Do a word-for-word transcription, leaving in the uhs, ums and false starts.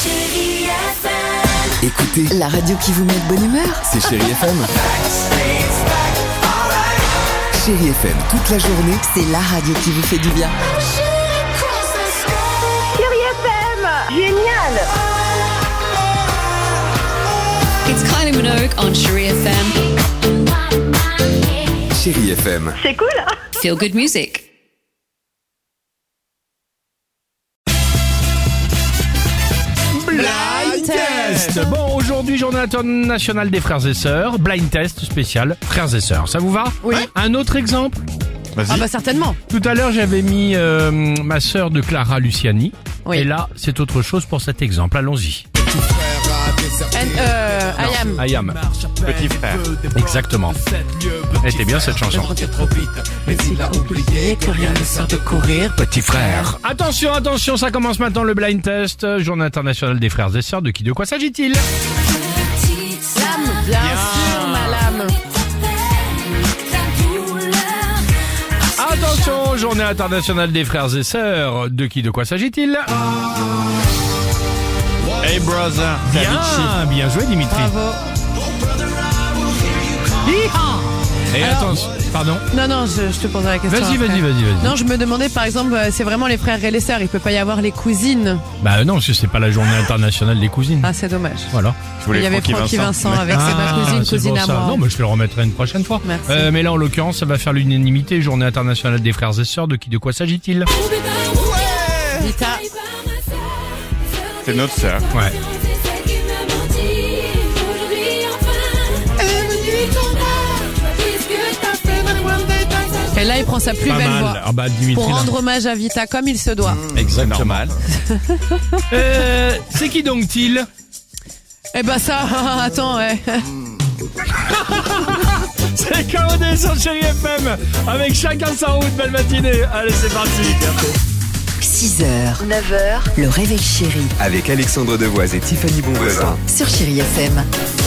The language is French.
Chérie F M. Écoutez, La radio qui vous met de bonne humeur. c'est Chérie F M. Chérie F M, toute la journée. C'est la radio qui vous fait du bien. Chérie F M, génial. It's Kylie Minogue on Chérie F M. Chérie F M. C'est cool. Feel good music. Blind Test. Bon, aujourd'hui, journée internationale des frères et sœurs. Blind Test spécial frères et sœurs. Ça vous va? Oui. Un autre exemple? Ah bah certainement. Tout à l'heure, j'avais mis euh, ma sœur de Clara Luciani. Oui. Et là, c'est autre chose pour cet exemple. Allons-y. And, euh, I am. I am. Petit frère. Exactement. Elle était bien cette chanson. Petit frère. Attention, attention, ça commence maintenant le blind test. Journée internationale des frères et sœurs. De qui, de quoi s'agit-il? Lame, bien sûr, ma lame. Attention, journée internationale des frères et sœurs. De qui, de quoi s'agit-il? Hey brother, Bien, bien joué Dimitri. Bravo. Et Alors- attention, pardon. Non, non, je, je te poserai la question. Vas-y, après. vas-y, vas-y, vas-y. Non, je me demandais par exemple, euh, c'est vraiment les frères et les sœurs, il peut pas y avoir les cousines. Bah non, parce que c'est pas la journée internationale des cousines. Ah, c'est dommage. Voilà. Il y avait Francky Vincent, avec c'est ma cousine, c'est cousine pour à ça. moi. Non, mais je le remettrai une prochaine fois. Merci. Euh, mais là, en l'occurrence, ça va faire l'unanimité. Journée internationale des frères et sœurs. De qui, de quoi s'agit-il? Vita. c'est notre sœur. Ouais. Et là, il prend sa plus Pas belle mal. voix. Ah bah, Dimitri, Pour là. rendre hommage à Vita comme il se doit. Exactement. Normal. Euh, c'est qui donc-il? Eh ben ça, attends, ouais. C'est K O D sur Chérie F M. Avec chacun sa route. Belle matinée. Allez, c'est parti. six heures, neuf heures, le réveil chéri Avec Alexandre Devoise et Tiffany Bonvoisin. sur Chérie F M.